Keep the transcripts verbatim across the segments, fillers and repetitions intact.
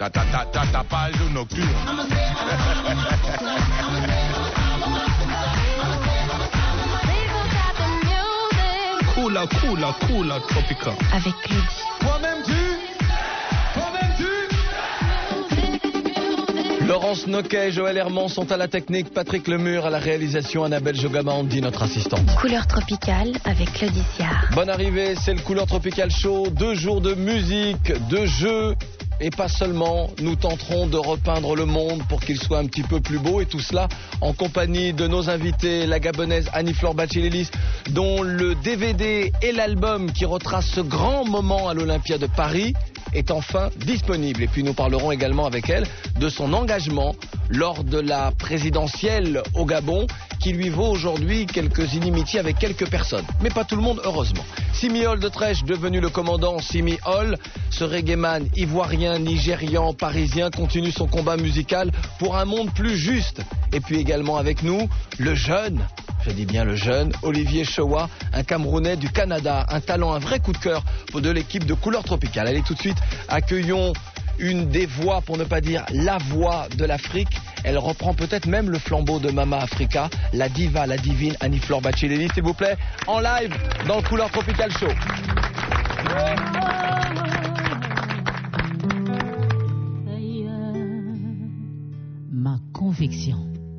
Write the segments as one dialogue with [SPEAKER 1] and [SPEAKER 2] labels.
[SPEAKER 1] ta ta ta ta ta page nocturne. Cool, cool, cool, tropical.
[SPEAKER 2] Avec Claudie.
[SPEAKER 3] Toi-même tu, toi-même tu.
[SPEAKER 4] Laurence Noquet et Joël Herman sont à la technique, Patrick Lemur à la réalisation, Annabelle Jogamandi, notre assistante.
[SPEAKER 2] Couleur tropicale avec Claudie Siard.
[SPEAKER 4] Bonne arrivée, c'est le Couleur Tropical Show, deux jours de musique, de jeux. Et pas seulement, nous tenterons de repeindre le monde pour qu'il soit un petit peu plus beau, et tout cela en compagnie de nos invités, la gabonaise Annie-Flore Bachelélis, dont le D V D et l'album qui retrace ce grand moment à l'Olympia de Paris est enfin disponible. Et puis nous parlerons également avec elle de son engagement lors de la présidentielle au Gabon, qui lui vaut aujourd'hui quelques inimitiés avec quelques personnes. Mais pas tout le monde, heureusement. Simi Hall de Trèche, devenu le commandant Simi Hall, ce reggaeman ivoirien, nigérian, parisien, continue son combat musical pour un monde plus juste. Et puis également avec nous, le jeune, je dis bien le jeune, Olivier Chewa, un Camerounais du Canada, un talent, un vrai coup de cœur pour de l'équipe de Couleur Tropicale. Allez, tout de suite, accueillons une des voix, pour ne pas dire la voix de l'Afrique. Elle reprend peut-être même le flambeau de Mama Africa, la diva, la divine Annie-Flore Bachelélis, s'il vous plaît, en live dans le Couleur Tropical Show.
[SPEAKER 5] Ma conviction.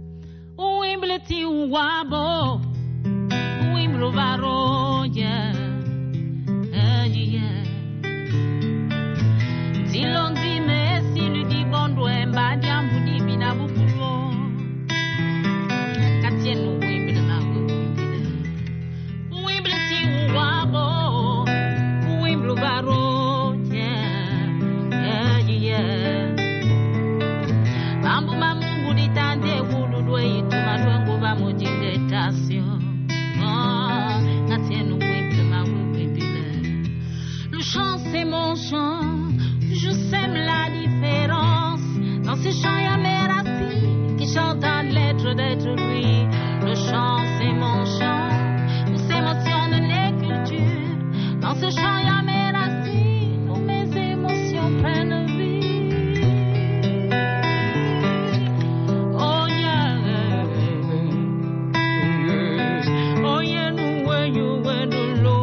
[SPEAKER 6] Le chant c'est mon chant, je sème la différence. Dans ce chant y'a mes racines qui chantent en lettres d'être lui. Le chant c'est mon chant, où s'émotionnent les cultures. Dans ce chant y'a mes racines, où mes émotions prennent vie. Oh yeah, oh yeah, nous ouais, you ouais, de l'eau.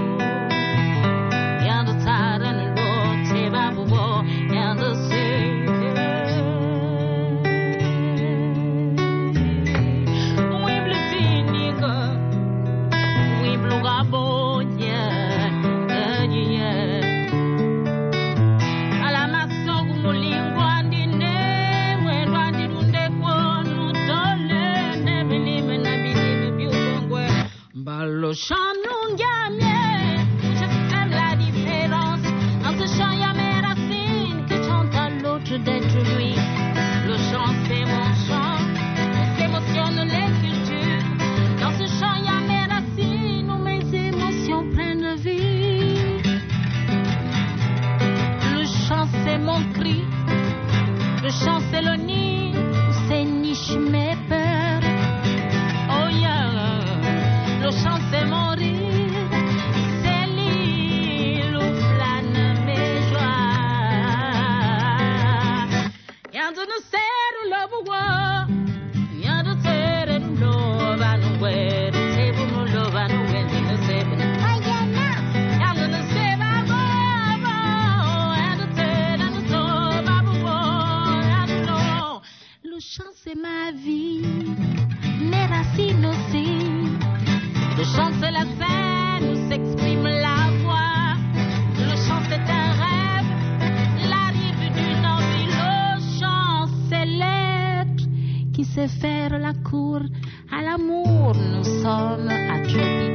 [SPEAKER 6] Le chant nous gagne, je sème la différence. Dans ce chant y'a mes racines qui chantent à l'autre d'être lui. Le chant c'est mon chant, où s'émotionnent les cultures. Dans ce chant y'a mes racines, où mes émotions prennent vie. Le chant c'est mon cri, le chant c'est le nid, où s'énichent mes peurs. Oh yeah. Le chant c'est mon rire, c'est l'île où planent mes joies. Y'a de nous serre le bois, y'a de terre nous love à nous voir, c'est pour nous love à nous voir, nous c'est pour nous. Y'a de nous serre à bois, y'a de terre nous love à bois, y'a de nous. Le chant c'est ma vie, mes racines aussi. Le chant c'est la scène où s'exprime la voix. Le chant c'est un rêve, la rive d'une envie. Le chant c'est l'être qui sait faire la cour à l'amour. Nous sommes à Tropique.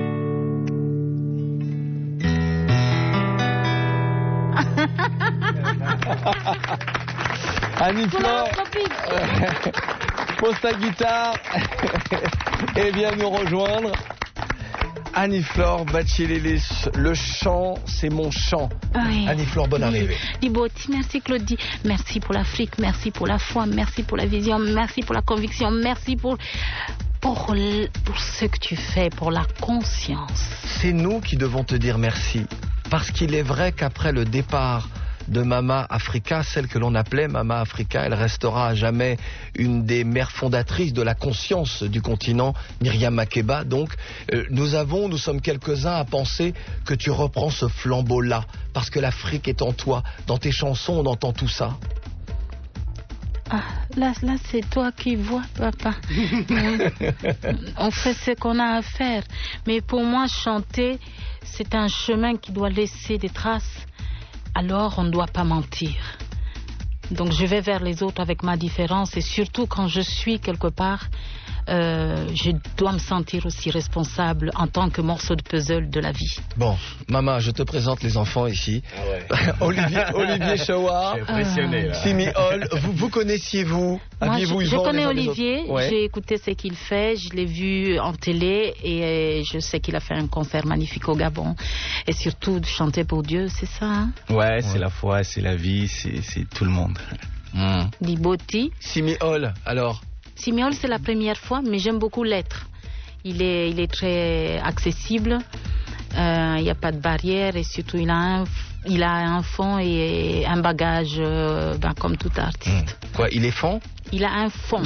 [SPEAKER 4] Annie-Flore, pose ta guitare et viens nous rejoindre. Annie-Flore Bachelélis, le chant, c'est mon chant.
[SPEAKER 2] Oui.
[SPEAKER 4] Annie-Flore, bonne arrivée.
[SPEAKER 2] Diboti, merci Claudie. Merci pour l'Afrique, merci pour la foi, merci pour la vision, merci pour la conviction, merci pour, pour, pour ce que tu fais, pour la conscience.
[SPEAKER 4] C'est nous qui devons te dire merci. Parce qu'il est vrai qu'après le départ de Mama Africa, celle que l'on appelait Mama Africa. Elle restera à jamais une des mères fondatrices de la conscience du continent, Myriam Makeba. Donc, euh, nous avons, nous sommes quelques-uns à penser que tu reprends ce flambeau-là, parce que l'Afrique est en toi. Dans tes chansons, on entend tout ça.
[SPEAKER 2] Ah, là, là c'est toi qui vois, papa. On fait ce qu'on a à faire. Mais pour moi, chanter, c'est un chemin qui doit laisser des traces. Alors, on ne doit pas mentir. Donc, je vais vers les autres avec ma différence. Et surtout, quand je suis quelque part, euh, je dois me sentir aussi responsable en tant que morceau de puzzle de la vie.
[SPEAKER 4] Bon, maman, je te présente les enfants ici.
[SPEAKER 7] Ah ouais.
[SPEAKER 4] Olivier, Olivier Chawar,
[SPEAKER 7] Je suis impressionné, là.
[SPEAKER 4] Simi Hall, vous, vous connaissiez-vous?
[SPEAKER 2] Moi, je, je connais Olivier,
[SPEAKER 4] ouais.
[SPEAKER 2] J'ai écouté ce qu'il fait, je l'ai vu en télé et je sais qu'il a fait un concert magnifique au Gabon. Et surtout, de chanter pour Dieu, c'est ça, hein?
[SPEAKER 7] Ouais, c'est la foi, c'est la vie, c'est, c'est tout le monde.
[SPEAKER 4] Mmh.
[SPEAKER 2] Diboti.
[SPEAKER 4] Simi Hall, alors?
[SPEAKER 2] Simi Hall, c'est la première fois, mais j'aime beaucoup l'être. Il est, il est très accessible, il euh, n'y a pas de barrière et surtout il a un, il a un fond et un bagage euh, ben, comme tout artiste.
[SPEAKER 4] Mmh. Quoi, il est fond?
[SPEAKER 2] Il a un fond.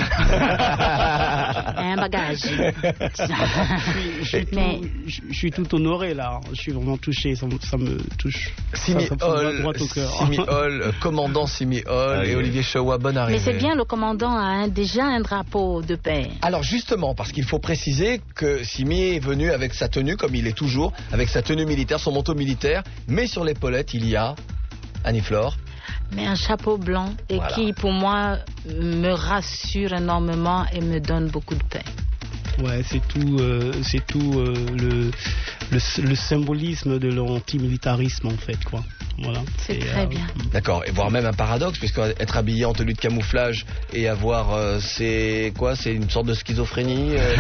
[SPEAKER 2] Un bagage.
[SPEAKER 8] Je suis, je, suis
[SPEAKER 2] Mais...
[SPEAKER 8] tout, je, je suis tout honoré là. Je suis vraiment touché. Ça, ça me touche.
[SPEAKER 4] Simi
[SPEAKER 8] ça, ça me va
[SPEAKER 4] Hall,
[SPEAKER 8] droit au cœur.
[SPEAKER 4] Simi Hall, commandant Simi Hall
[SPEAKER 7] Ah,
[SPEAKER 4] et
[SPEAKER 7] oui.
[SPEAKER 4] Olivier Chawar, bonne arrivée.
[SPEAKER 2] Mais c'est bien, le commandant a un, déjà un drapeau de paix.
[SPEAKER 4] Alors justement, parce qu'il faut préciser que Simi est venu avec sa tenue, comme il est toujours, avec sa tenue militaire, son manteau militaire, mais sur l'épaulette, il y a Annie-Flore.
[SPEAKER 2] Mais un chapeau blanc et
[SPEAKER 4] Voilà.
[SPEAKER 2] qui, pour moi, me rassure énormément et me donne beaucoup de paix.
[SPEAKER 8] Ouais, c'est tout, euh, c'est tout euh, le, le, le symbolisme de l'antimilitarisme en fait, quoi. Voilà.
[SPEAKER 2] C'est
[SPEAKER 8] Et,
[SPEAKER 2] très
[SPEAKER 8] euh,
[SPEAKER 2] bien.
[SPEAKER 4] D'accord, et voire même un paradoxe, puisque être habillé en tenue de camouflage et avoir, euh, c'est quoi, c'est une sorte de schizophrénie euh...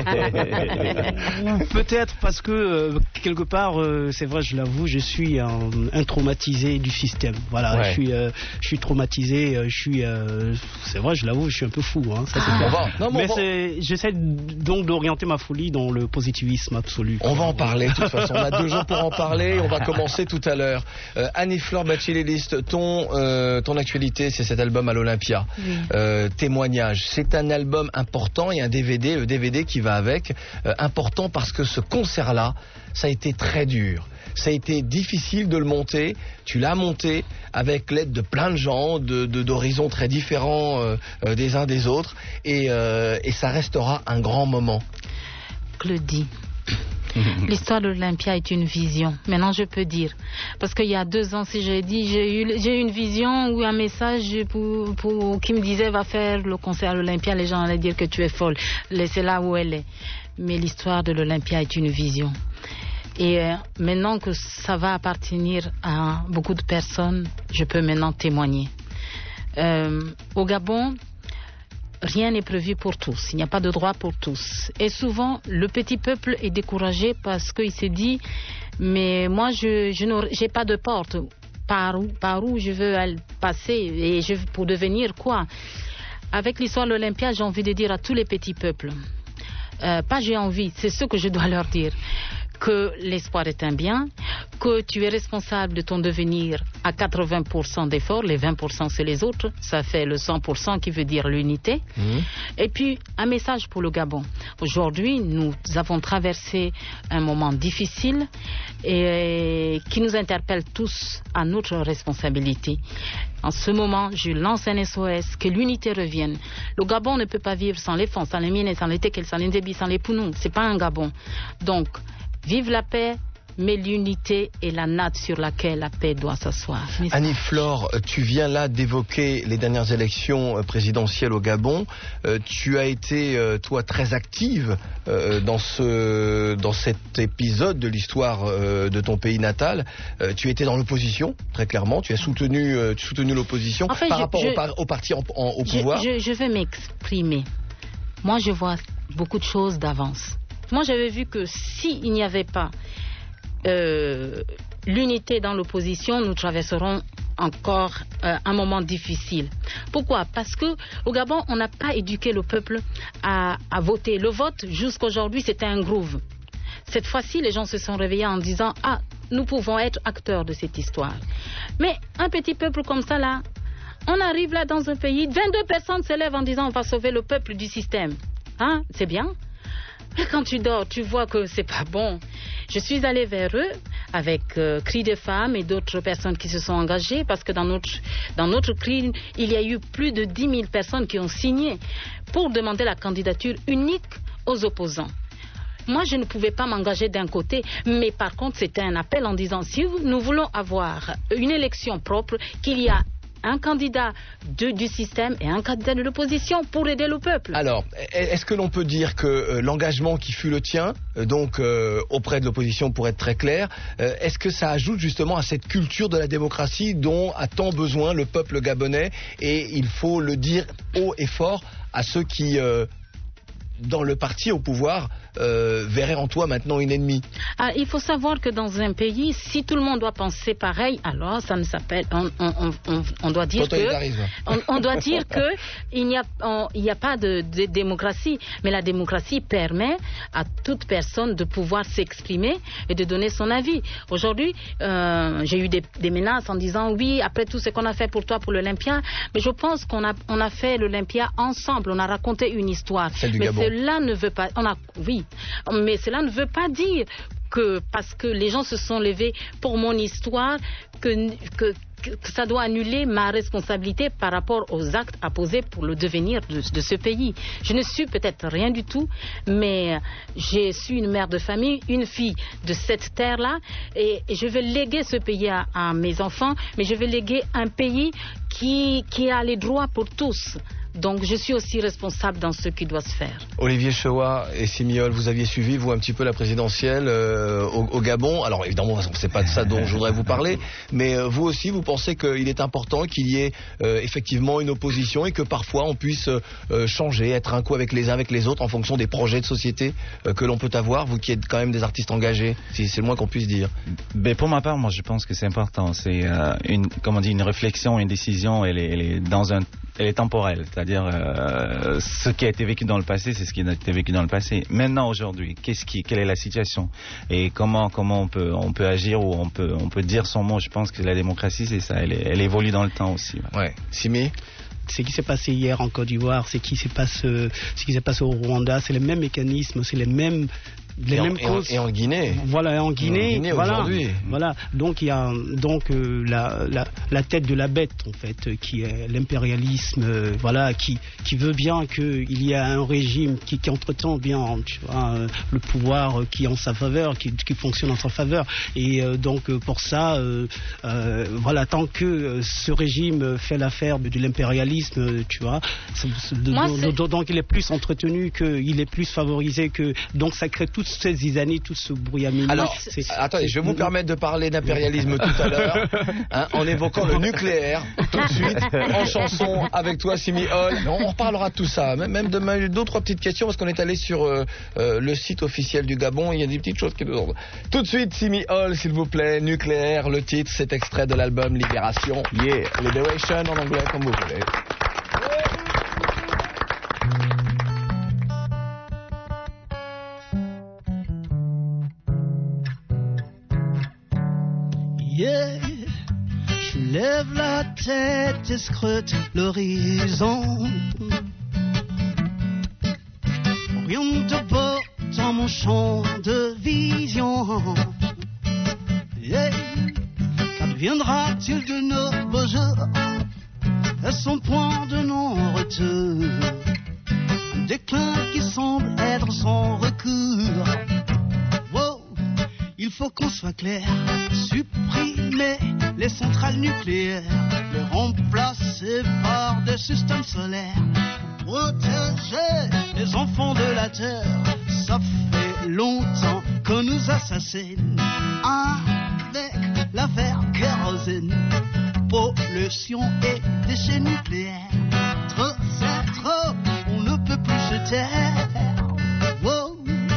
[SPEAKER 8] Peut-être parce que euh, quelque part, euh, c'est vrai, je l'avoue, je suis un, un traumatisé du système. Voilà,
[SPEAKER 4] Ouais.
[SPEAKER 8] je suis, euh, je suis traumatisé. euh, Je suis, euh, c'est vrai, je l'avoue, je suis un peu fou. Hein, ça, c'est
[SPEAKER 2] Ah.
[SPEAKER 8] clair.
[SPEAKER 4] On va- non, mais
[SPEAKER 8] Mais
[SPEAKER 4] on va-
[SPEAKER 8] c'est, j'essaie donc d'orienter ma folie dans le positivisme absolu.
[SPEAKER 4] On va en parler de toute façon, on a deux jours pour en parler, on va commencer tout à l'heure. Euh, Annie-Flore Bachiléliste, ton, euh, ton actualité, c'est cet album à l'Olympia.
[SPEAKER 2] Oui.
[SPEAKER 4] Euh, témoignage, c'est un album important et un D V D, le D V D qui va avec, euh, important parce que ce concert-là, ça a été très dur. Ça a été difficile de le monter. Tu l'as monté avec l'aide de plein de gens, de, de, d'horizons très différents euh, euh, des uns des autres. Et, euh, et ça restera un grand moment.
[SPEAKER 2] Claudie. L'histoire de l'Olympia est une vision. Maintenant, je peux dire. Parce qu'il y a deux ans, si j'ai dit, j'ai eu, j'ai eu une vision ou un message pour, pour, qui me disait va faire le concert à l'Olympia. Les gens allaient dire que tu es folle. Laissez là où elle est. Mais l'histoire de l'Olympia est une vision. Et euh, maintenant que ça va appartenir à beaucoup de personnes, je peux maintenant témoigner. Euh, au Gabon, rien n'est prévu pour tous. Il n'y a pas de droit pour tous. Et souvent, le petit peuple est découragé parce qu'il s'est dit, mais moi, je, je n'ai pas de porte. Par où, par où je veux aller passer et je, pour devenir quoi? Avec l'histoire de l'Olympia, j'ai envie de dire à tous les petits peuples, euh, pas j'ai envie, c'est ce que je dois leur dire, que l'espoir est un bien, que tu es responsable de ton devenir à quatre-vingts pour cent d'efforts, les vingt pour cent c'est les autres, ça fait le cent pour cent qui veut dire l'unité.
[SPEAKER 4] Mmh.
[SPEAKER 2] Et puis, un message pour le Gabon. Aujourd'hui, nous avons traversé un moment difficile et qui nous interpelle tous à notre responsabilité. En ce moment, je lance un S O S, que l'unité revienne. Le Gabon ne peut pas vivre sans les fonds, sans les mines, sans les tekel, sans les débits, sans les pounous. C'est pas un Gabon. Donc, vive la paix, mais l'unité est la natte sur laquelle la paix doit s'asseoir. Mais
[SPEAKER 4] Annie-Flore, tu viens là d'évoquer les dernières élections euh, présidentielles au Gabon. Euh, tu as été, euh, toi, très active euh, dans, ce, dans cet épisode de l'histoire euh, de ton pays natal. Euh, tu étais dans l'opposition, très clairement. Tu as soutenu, euh, tu as soutenu l'opposition
[SPEAKER 2] En fait,
[SPEAKER 4] par
[SPEAKER 2] je-
[SPEAKER 4] rapport
[SPEAKER 2] je-
[SPEAKER 4] au, par- au parti en- en- au
[SPEAKER 2] je,
[SPEAKER 4] pouvoir.
[SPEAKER 2] je, je vais m'exprimer. Moi, je vois beaucoup de choses d'avance. Moi, j'avais vu que s'il n'y avait pas euh, l'unité dans l'opposition, nous traverserons encore euh, un moment difficile. Pourquoi? Parce que au Gabon, on n'a pas éduqué le peuple à, à voter. Le vote, jusqu'aujourd'hui, c'était un groove. Cette fois-ci, les gens se sont réveillés en disant « Ah, nous pouvons être acteurs de cette histoire. » Mais un petit peuple comme ça, là, on arrive là dans un pays, vingt-deux personnes se lèvent en disant « On va sauver le peuple du système. » Hein, c'est bien. Mais quand tu dors, tu vois que c'est pas bon. Je suis allée vers eux avec euh, Cri des femmes et d'autres personnes qui se sont engagées parce que dans notre, dans notre Cri, il y a eu plus de dix mille personnes qui ont signé pour demander la candidature unique aux opposants. Moi, je ne pouvais pas m'engager d'un côté, mais par contre, c'était un appel en disant si nous voulons avoir une élection propre, qu'il y a un candidat de, du système et un candidat de l'opposition pour aider le peuple.
[SPEAKER 4] Alors, est-ce que l'on peut dire que euh, l'engagement qui fut le tien, euh, donc euh, auprès de l'opposition pour être très clair, euh, est-ce que ça ajoute justement à cette culture de la démocratie dont a tant besoin le peuple gabonais, et il faut le dire haut et fort à ceux qui, euh, dans le parti au pouvoir, euh, verraient en toi maintenant une ennemie?
[SPEAKER 2] Ah, il faut savoir que dans un pays, si tout le monde doit penser pareil, alors ça ne s'appelle, on, on, on, on doit dire que, on, on doit dire que il n'y a, on, il n'y a pas de, de démocratie, mais la démocratie permet à toute personne de pouvoir s'exprimer et de donner son avis. Aujourd'hui, euh, j'ai eu des, des menaces en disant oui, après tout ce qu'on a fait pour toi pour l'Olympia, mais je pense qu'on a, on a fait l'Olympia ensemble, on a raconté une histoire.
[SPEAKER 4] Celle du
[SPEAKER 2] mais
[SPEAKER 4] Gabon.
[SPEAKER 2] Cela ne veut pas, on a, oui, mais cela ne veut pas dire que parce que les gens se sont levés pour mon histoire que, que, que ça doit annuler ma responsabilité par rapport aux actes à poser pour le devenir de, de ce pays. Je ne suis peut-être rien du tout, mais je suis une mère de famille, une fille de cette terre-là, et, et je vais léguer ce pays à, à mes enfants, mais je vais léguer un pays qui, qui a les droits pour tous. Donc je suis aussi responsable dans ce qui doit se faire.
[SPEAKER 4] Olivier Chewa et Simiol, vous aviez suivi, vous, un petit peu la présidentielle euh, au, au Gabon. Alors évidemment, c'est pas de ça dont je voudrais vous parler, mais euh, vous aussi, vous pensez qu'il est important qu'il y ait euh, effectivement une opposition et que parfois on puisse euh, changer, être un coup avec les uns avec les autres en fonction des projets de société euh, que l'on peut avoir, vous qui êtes quand même des artistes engagés, si c'est le moins qu'on puisse dire.
[SPEAKER 7] Ben, pour ma part, moi je pense que c'est important. C'est euh, une, comme on dit, une réflexion, une décision, elle est, elle est dans un elle est temporelle, c'est-à-dire euh, ce qui a été vécu dans le passé, c'est ce qui a été vécu dans le passé. Maintenant, aujourd'hui, qu'est-ce qui, quelle est la situation et comment, comment on peut, on peut agir ou on peut, on peut dire son mot. Je pense que la démocratie, c'est ça, elle, elle évolue dans le temps aussi.
[SPEAKER 4] Ouais. Simi?
[SPEAKER 8] Ce qui s'est passé hier en Côte d'Ivoire, ce qui s'est passé, ce qui s'est passé au Rwanda, c'est les mêmes mécanismes, c'est les mêmes. Les
[SPEAKER 4] et,
[SPEAKER 8] mêmes
[SPEAKER 4] en,
[SPEAKER 8] causes.
[SPEAKER 4] Et en Guinée.
[SPEAKER 8] Voilà, en Guinée.
[SPEAKER 4] En Guinée
[SPEAKER 8] voilà,
[SPEAKER 4] aujourd'hui.
[SPEAKER 8] Voilà. Donc il y a donc euh, la, la, la tête de la bête en fait, qui est l'impérialisme, euh, voilà, qui qui veut bien qu'il y ait un régime qui, qui entretient bien, tu vois, euh, le pouvoir qui est en sa faveur, qui, qui fonctionne en sa faveur. Et euh, donc pour ça, euh, euh, voilà, tant que euh, ce régime fait l'affaire de, de l'impérialisme, tu vois, c'est, c'est, de,
[SPEAKER 2] Moi,
[SPEAKER 8] de, de, donc il est plus entretenu, que il est plus favorisé, que donc ça crée toute ces années, tout ce brouillamini.
[SPEAKER 4] Alors, c'est... attendez, je vais vous permettre de parler d'impérialisme tout à l'heure, hein, en évoquant le nucléaire, tout de suite, en chanson, avec toi, Simi Hall. On reparlera de tout ça, même, même de deux, trois petites questions, parce qu'on est allé sur euh, euh, le site officiel du Gabon, il y a des petites choses qui nous ont... Tout de suite, Simi Hall, s'il vous plaît, nucléaire, le titre, c'est extrait de l'album Libération. Yeah, Liberation en anglais, comme vous voulez.
[SPEAKER 9] Yeah. Je lève la tête et scrute l'horizon. Rien de beau dans mon champ de vision. Yeah. Qu'adviendra-t-il de nos beaux jours à son point de non-retour? Un déclin qui semble être sans recours. Wow. Il faut qu'on soit clair, supprimer les centrales nucléaires, les remplacer par des systèmes solaires, protéger les enfants de la terre. Ça fait longtemps qu'on nous assassine avec l'affaire kérosène, pollution et déchets nucléaires. Trop, c'est trop, on ne peut plus se taire. Wow.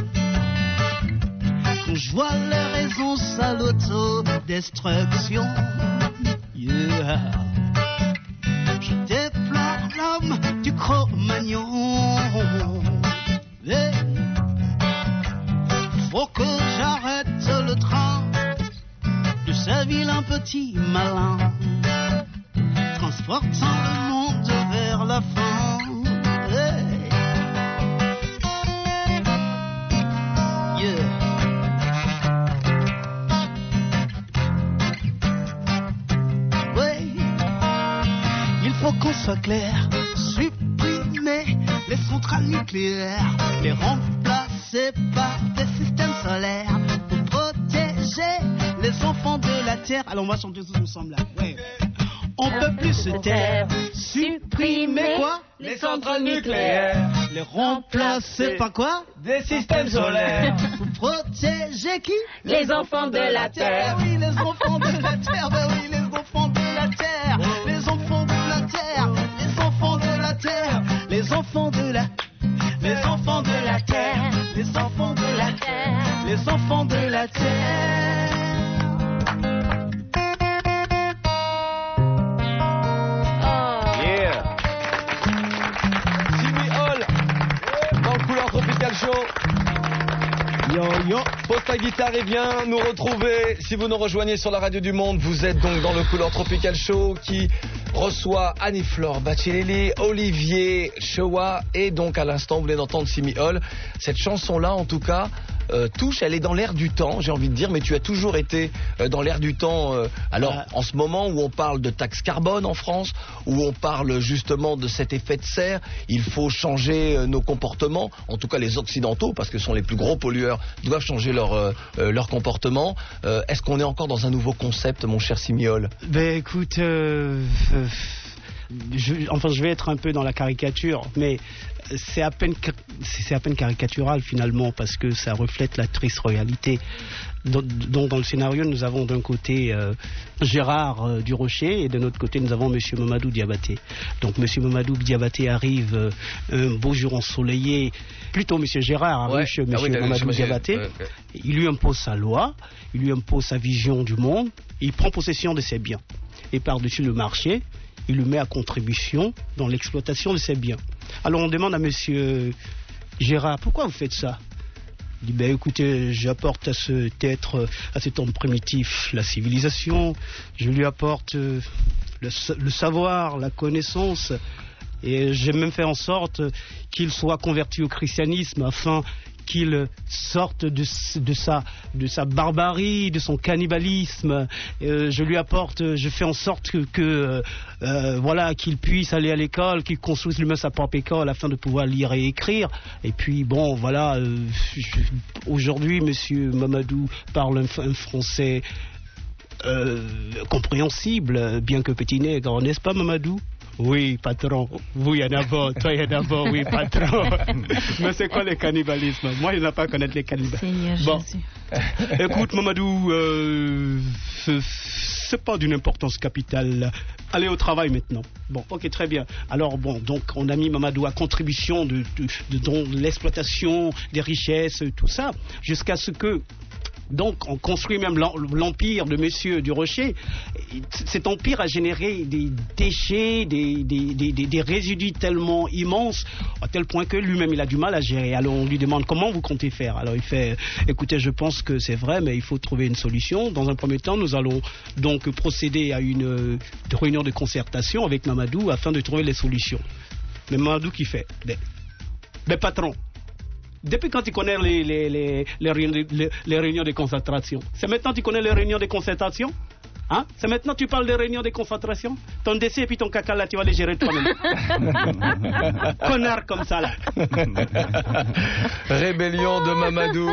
[SPEAKER 9] Je vois les raisons à l'autodestruction. Yeah. Je déplore l'homme du Cro-Magnon. Hey. Faut que petit malin, transportant le monde vers la fin. Hey. Yeah. Ouais. Il faut qu'on soit clair, supprimer les centrales nucléaires, les remplacer par des systèmes solaires pour protéger les enfants de la Terre. Alors on va chanter tous ensemble là. Ouais. On peut plus se taire, supprimer quoi?
[SPEAKER 3] Les centrales nucléaires,
[SPEAKER 9] les remplacer par quoi?
[SPEAKER 3] des systèmes solaires.
[SPEAKER 9] Pour protéger qui?
[SPEAKER 6] Les enfants de la Terre.
[SPEAKER 9] Oui, les enfants de la Terre. Ben oui, les enfants de la Terre. Les enfants de la Terre. Les enfants de la Terre. Les enfants de la Les enfants de la Terre. Les enfants de la Terre. Les enfants de la Terre.
[SPEAKER 4] Yeah. Simi Hall dans le Couleur Tropical Show.
[SPEAKER 8] Yo yo.
[SPEAKER 4] Pose ta guitare et viens nous retrouver. Si vous nous rejoignez sur la radio du Monde, vous êtes donc dans le Couleur Tropical Show qui reçoit Annie-Flore Baccelli, Olivier Chewa et donc à l'instant vous venez d'entendre Simi Hall. Cette chanson-là en tout cas euh, touche, elle est dans l'air du temps, j'ai envie de dire, mais tu as toujours été euh, dans l'air du temps. Euh, alors
[SPEAKER 8] Ah.
[SPEAKER 4] en ce moment où on parle de taxe carbone en France, où on parle justement de cet effet de serre, il faut changer euh, nos comportements, en tout cas les occidentaux, parce que ce sont les plus gros pollueurs, doivent changer leur, euh, euh, leur comportement. Euh, Est-ce qu'on est encore dans un nouveau concept, mon cher Simi Hall?
[SPEAKER 8] Ben écoute, euh, euh, je, enfin je vais être un peu dans la caricature, mais c'est à peine ca- c'est à peine caricatural finalement parce que ça reflète la triste réalité. Donc, donc dans le scénario nous avons d'un côté euh, Gérard euh, Durocher et de l'autre côté nous avons Monsieur Mamadou Diabaté. Donc Monsieur Mamadou Diabaté arrive euh, un beau jour ensoleillé, plutôt Monsieur Gérard arrive
[SPEAKER 4] Ouais.
[SPEAKER 8] chez
[SPEAKER 4] Ah
[SPEAKER 8] Monsieur
[SPEAKER 4] oui,
[SPEAKER 8] Mamadou
[SPEAKER 4] j'imagine.
[SPEAKER 8] Diabaté.
[SPEAKER 4] Ouais, ouais.
[SPEAKER 8] Il lui impose sa loi, il lui impose sa vision du monde, il prend possession de ses biens. Et par-dessus le marché, il le met à contribution dans l'exploitation de ses biens. Alors on demande à monsieur Gérard, pourquoi vous faites ça? Il dit, ben écoutez, j'apporte à cet être, à cet homme primitif la civilisation, je lui apporte euh, le, sa- le savoir, la connaissance, et j'ai même fait en sorte qu'il soit converti au christianisme afin qu'il sorte de, s- de, sa, de sa barbarie, de son cannibalisme. Euh, je lui apporte, je fais en sorte que, que euh, euh, voilà, qu'il puisse aller à l'école, qu'il construise lui-même sa propre école afin de pouvoir lire et écrire. Et puis bon, voilà, euh, je- aujourd'hui, Monsieur Mamadou parle un, f- un français euh, compréhensible, bien que petit nègre, n'est-ce pas, Mamadou? Oui, patron. Vous, il y en a pas. Toi, il y en a pas. Oui, patron. Mais c'est quoi le cannibalisme? Moi, je n'ai pas à connaître les cannibales.
[SPEAKER 2] Seigneur
[SPEAKER 8] Bon.
[SPEAKER 2] Jésus.
[SPEAKER 8] Écoute, Mamadou, euh, c'est- c'est pas d'une importance capitale. Allez au travail maintenant. Bon, ok, très bien. Alors, bon, donc, on a mis Mamadou à contribution de, de, de, de l'exploitation des richesses, tout ça, jusqu'à ce que. Donc, on construit même l'em- l'empire de Monsieur Durocher. Cet empire a généré des déchets, des, des, des, des- des résidus tellement immenses, à tel point que lui-même, il a du mal à gérer. Alors, on lui demande comment vous comptez faire. Alors, il fait, écoutez, je pense que c'est vrai, mais il faut trouver une solution. Dans un premier temps, nous allons donc procéder à une euh, réunion de concertation avec Mamadou afin de trouver les solutions. Mais Mamadou qui fait? Mais, mais patron, depuis quand tu connais les, les, les, les, réunions, les, les réunions de concentration? C'est maintenant que tu connais les réunions de concentration? Hein? C'est maintenant que tu parles des réunions de concentration? Ton décès et puis ton caca là, tu vas les gérer toi-même. Connard comme ça là.
[SPEAKER 4] Rébellion de Mamadou.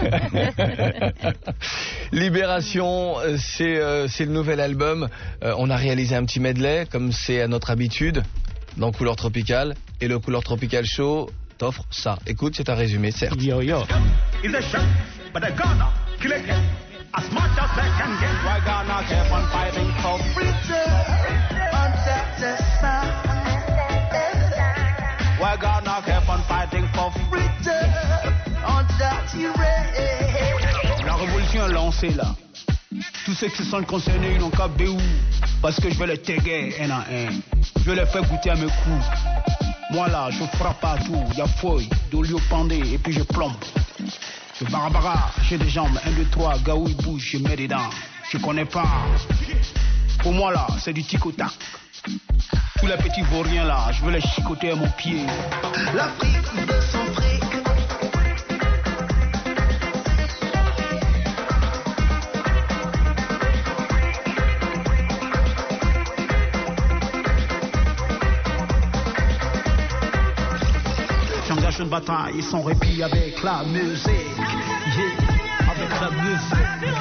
[SPEAKER 4] Libération, euh, c'est euh, c'est le nouvel album. Euh, on a réalisé un petit medley, comme c'est à notre habitude, dans Couleur Tropicale. Et le Couleur Tropical Show t'offre ça. Écoute, c'est un résumé, certes.
[SPEAKER 8] Yo yo.
[SPEAKER 3] Is a shot, but they're gonna kill it as much as they can get. We're gonna keep on fighting for freedom. We're gonna keep on fighting for freedom. La révolution est lancée là. Tous ceux qui se sont concernés, ils n'ont qu'à béou. Parce que je vais les taguer un à un. Je vais les faire goûter à mes coups. Moi là, je frappe partout. Il y a feuille, d'olio pendé, et puis je plombe. Je barabara, j'ai des jambes. Un, deux, trois, gaou, il bouge, je mets dedans. je connais pas. Pour moi là, c'est du tic-au-tac. Tous les petits vauriens là, je veux les chicoter à mon pied.
[SPEAKER 9] L'Afrique veut son fric.
[SPEAKER 3] J'engage une bataille sans répit avec la musique. Yeah, avec la musique.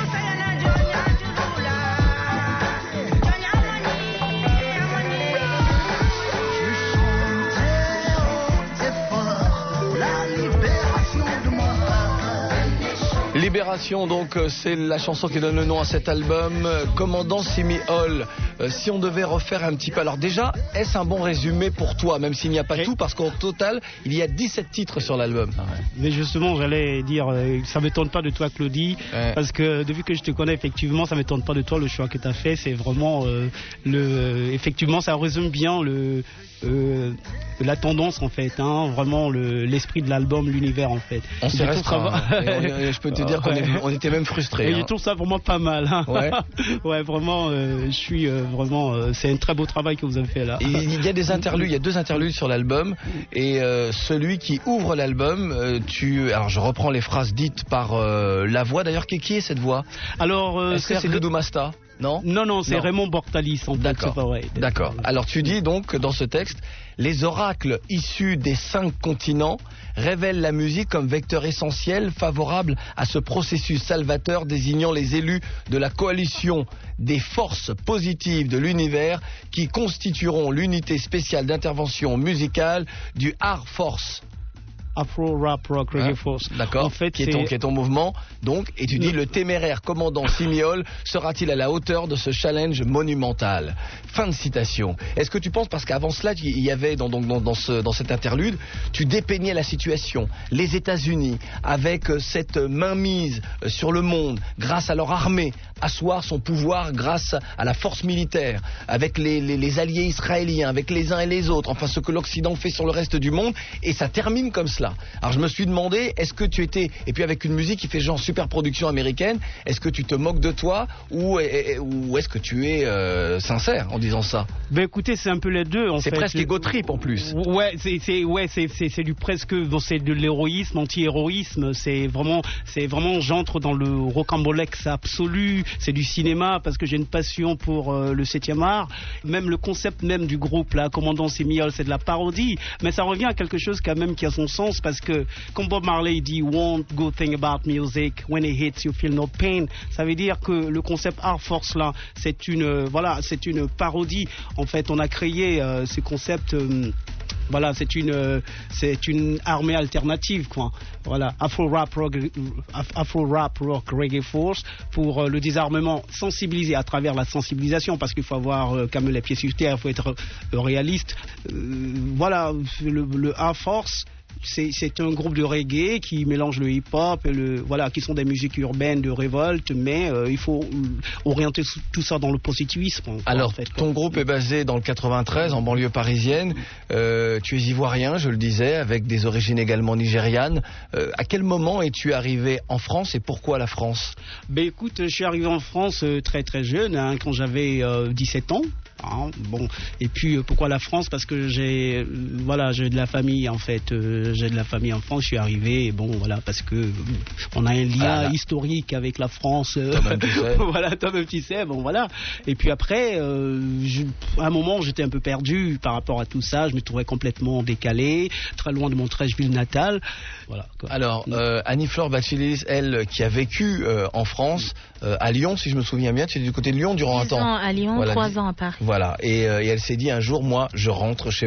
[SPEAKER 4] Libération, donc, c'est la chanson qui donne le nom à cet album. Commandant Simi Hall, euh, si on devait refaire un petit peu... Alors déjà, est-ce un bon résumé pour toi, même s'il n'y a pas
[SPEAKER 8] Et...
[SPEAKER 4] tout, parce qu'au total, il y a dix-sept titres sur l'album. Ah ouais.
[SPEAKER 8] Mais justement, j'allais dire, euh, ça ne m'étonne pas de toi, Claudie, ouais. Parce que depuis que je te connais, effectivement, ça ne m'étonne pas de toi, le choix que tu as fait. C'est vraiment... Euh, le, euh, effectivement, ça résume bien le... Euh, la tendance en fait, hein, vraiment le, l'esprit de l'album, l'univers en fait.
[SPEAKER 4] On s'est restreint, hein. on, je peux te dire qu'on est, on était même frustrés.
[SPEAKER 8] Hein. Je trouve ça vraiment pas mal. Hein. Ouais. Ouais, vraiment, euh, je suis euh, vraiment. Euh, c'est un très beau travail que vous avez fait là.
[SPEAKER 4] Et il y a des interludes, il y a deux interludes sur l'album, et euh, celui qui ouvre l'album, euh, tu. Alors je reprends les phrases dites par euh, la voix. D'ailleurs, qui, qui est cette voix?
[SPEAKER 8] Alors, euh,
[SPEAKER 4] est-ce que c'est Doudou Masta? Non,
[SPEAKER 8] non, non, c'est non. Raymond Bortalis en fait.
[SPEAKER 4] D'accord.
[SPEAKER 8] Pas vrai.
[SPEAKER 4] D'accord. Alors tu dis donc dans ce texte, les oracles issus des cinq continents révèlent la musique comme vecteur essentiel favorable à ce processus salvateur désignant les élus de la coalition des forces positives de l'univers qui constitueront l'unité spéciale d'intervention musicale du Art Force.
[SPEAKER 8] Afro Rap Rock Reggae hein, Force.
[SPEAKER 4] D'accord. En fait, qui est, ton, qui est ton mouvement. Donc, et tu dis le téméraire commandant Simi Hall sera-t-il à la hauteur de ce challenge monumental? Fin de citation. Est-ce que tu penses, parce qu'avant cela, il y avait dans, dans, dans, ce, dans cet interlude, tu dépeignais la situation, les États-Unis, avec cette mainmise sur le monde, grâce à leur armée, asseoir son pouvoir grâce à la force militaire, avec les, les, les alliés israéliens, avec les uns et les autres, enfin ce que l'Occident fait sur le reste du monde, et ça termine comme cela. Alors je me suis demandé, est-ce que tu étais, et puis avec une musique qui fait genre super production américaine, est-ce que tu te moques de toi ou, et, ou est-ce que tu es euh, sincère en disant ça?
[SPEAKER 8] Ben écoutez, c'est un peu les deux en
[SPEAKER 4] c'est
[SPEAKER 8] fait.
[SPEAKER 4] C'est presque ego trip en plus.
[SPEAKER 8] Ouais, c'est, c'est, ouais, c'est, c'est, c'est du presque, bon, c'est de l'héroïsme, anti-héroïsme, c'est vraiment, c'est vraiment, j'entre dans le rocambolex absolu, c'est du cinéma parce que j'ai une passion pour euh, le septième art, même le concept même du groupe là, Commandant Simi Hall, c'est de la parodie, mais ça revient à quelque chose quand même qui a son sens. Parce que, comme Bob Marley dit, one good thing about music, when it hits you feel no pain. Ça veut dire que le concept Art Force là, c'est une, euh, voilà, c'est une parodie. En fait, on a créé euh, ce concept. Euh, voilà, c'est une, euh, c'est une armée alternative, quoi. Voilà, Afro Rap Rock, Afro Rap Rock Reggae Force pour euh, le désarmement, sensibiliser à travers la sensibilisation, parce qu'il faut avoir euh, quand même les pieds sur terre, il faut être euh, réaliste. Euh, voilà, le, le Art Force. C'est, c'est un groupe de reggae qui mélange le hip-hop, et le, voilà, qui sont des musiques urbaines de révolte, mais euh, il faut orienter tout ça dans le positivisme. Quoi,
[SPEAKER 4] alors,
[SPEAKER 8] en fait,
[SPEAKER 4] ton groupe est basé dans le quatre-vingt-treize, en banlieue parisienne. Euh, tu es ivoirien, je le disais, avec des origines également nigérianes. Euh, à quel moment es-tu arrivé en France et pourquoi la France?
[SPEAKER 8] Ben écoute, je suis arrivé en France euh, très très jeune, hein, quand j'avais euh, dix-sept ans. Hein, bon, et puis euh, pourquoi la France? Parce que j'ai, euh, voilà, j'ai de la famille en fait, euh, j'ai de la famille en France. Je suis arrivé, bon, voilà, parce que euh, on a un lien ah, historique avec la France. Euh,
[SPEAKER 4] toi-même tu sais.
[SPEAKER 8] Voilà, toi-même tu sais, bon, voilà. Et puis après, euh, je, à un moment, j'étais un peu perdu par rapport à tout ça. Je me trouvais complètement décalé, très loin de mon Trècheville natal. Voilà. Quoi.
[SPEAKER 4] Alors, euh, Annie-Flore Bachelis, elle, qui a vécu euh, en France, euh, à Lyon, si je me souviens bien, tu es du côté de Lyon durant un temps.
[SPEAKER 2] À Lyon,
[SPEAKER 4] voilà,
[SPEAKER 2] trois ans à Paris.
[SPEAKER 4] Voilà, et, euh, et elle s'est dit un jour, moi, je rentre chez